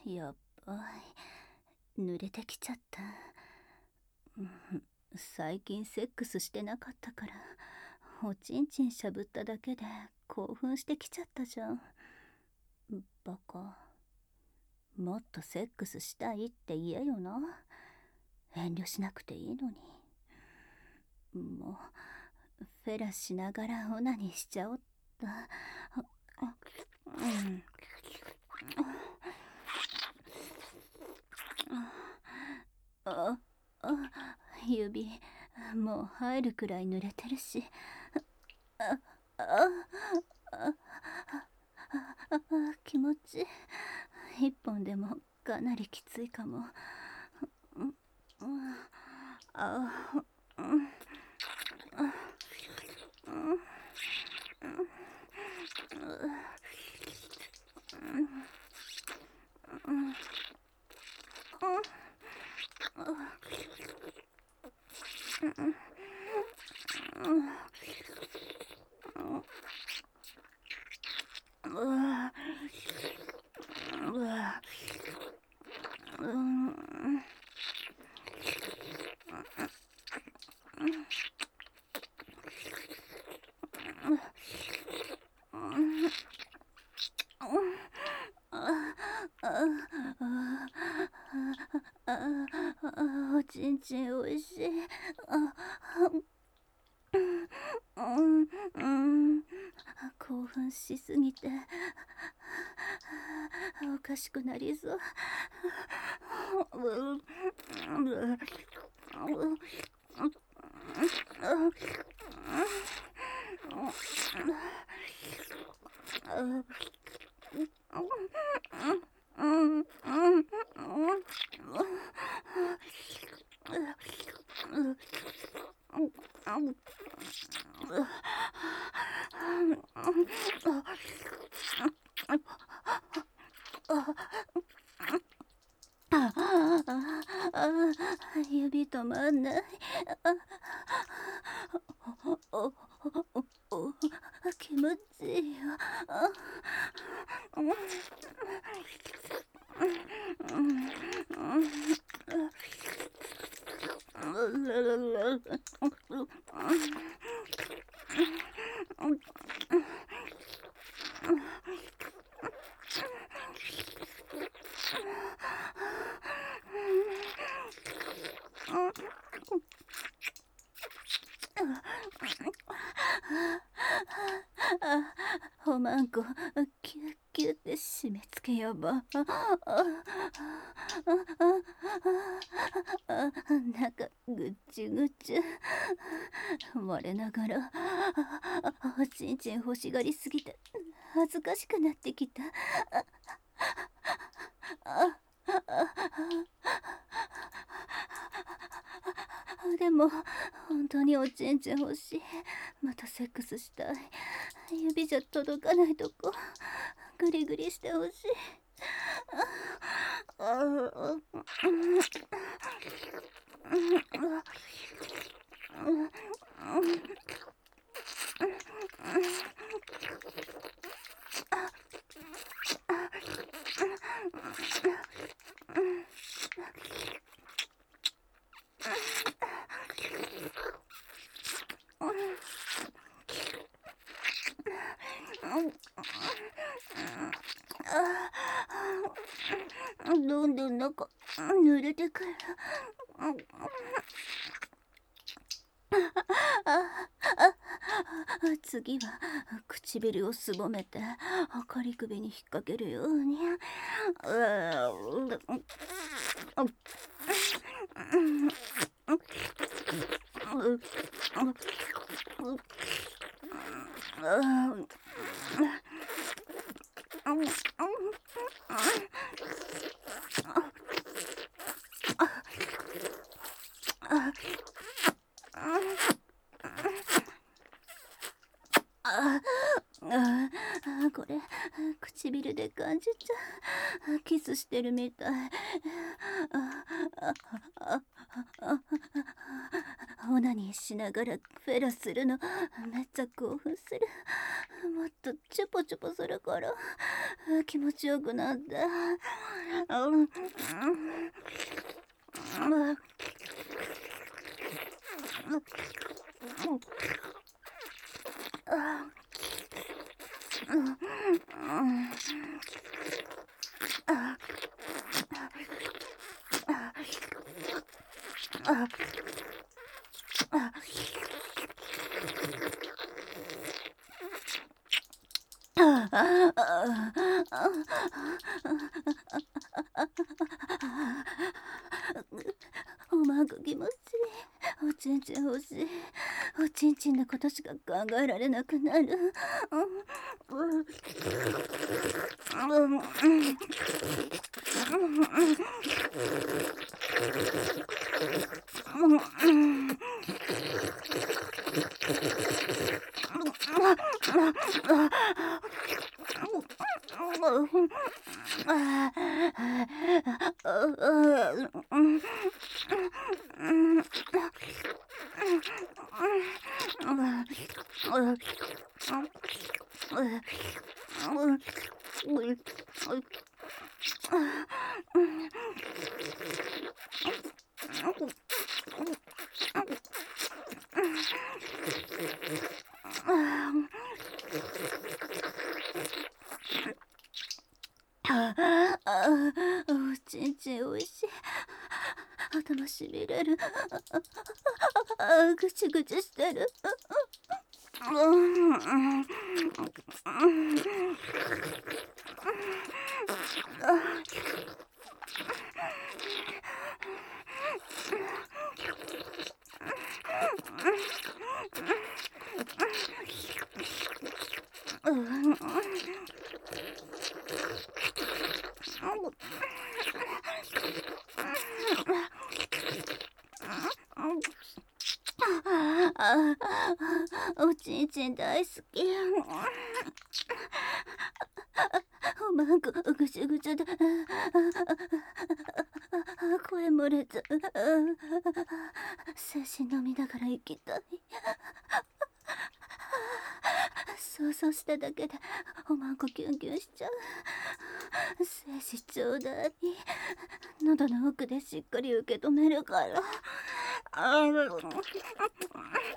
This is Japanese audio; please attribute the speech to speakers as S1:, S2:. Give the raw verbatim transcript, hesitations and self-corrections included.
S1: やっばい、濡れてきちゃった。うん、最近セックスしてなかったから、おちんちんしゃぶっただけで興奮してきちゃったじゃん。バカ。もっとセックスしたいって言えよな。遠慮しなくていいのに。もうフェラしながらオナニーしちゃおった。うん、ああ、指もう入るくらい濡れてるし。ああああ気持ち一本でもかなりきついかも。あうんおちんちんおいしい。あうんうん興奮しすぎておかしくなりそう。指止まんない。おおお気持ちいいよ。おまんこキュッキュッって締め付けやば。なんかぐっちゅぐちゅ我ながらおちんちん欲しがりすぎて恥ずかしくなってきた。でも本当におちんちん欲しい。またセックスしたい。指じゃ届かないとこグリグリしてほしい。どんどん中濡れてくる。次は唇をすぼめて仮首に引っ掛けるように。ああこれ口唇で感じちゃう。キスしてるみたい。オナニーしながらフェラするのめっちゃ興奮する。もっとチュポチュポするから気持ちよくなって。おまんこ気持ちいい。おちんちん欲しい。おちんちんのことしか考えられなくなる。おちんちんおいしい。頭しびれる。ぐちぐちしてる。おちんちん大好き。おまんこぐちゅぐちゅで声漏れちゃう。精子飲みながら行きたい。想像しただけでおまんこキュンキュンしちゃう。精子ちょうだい。喉の奥でしっかり受け止めるから。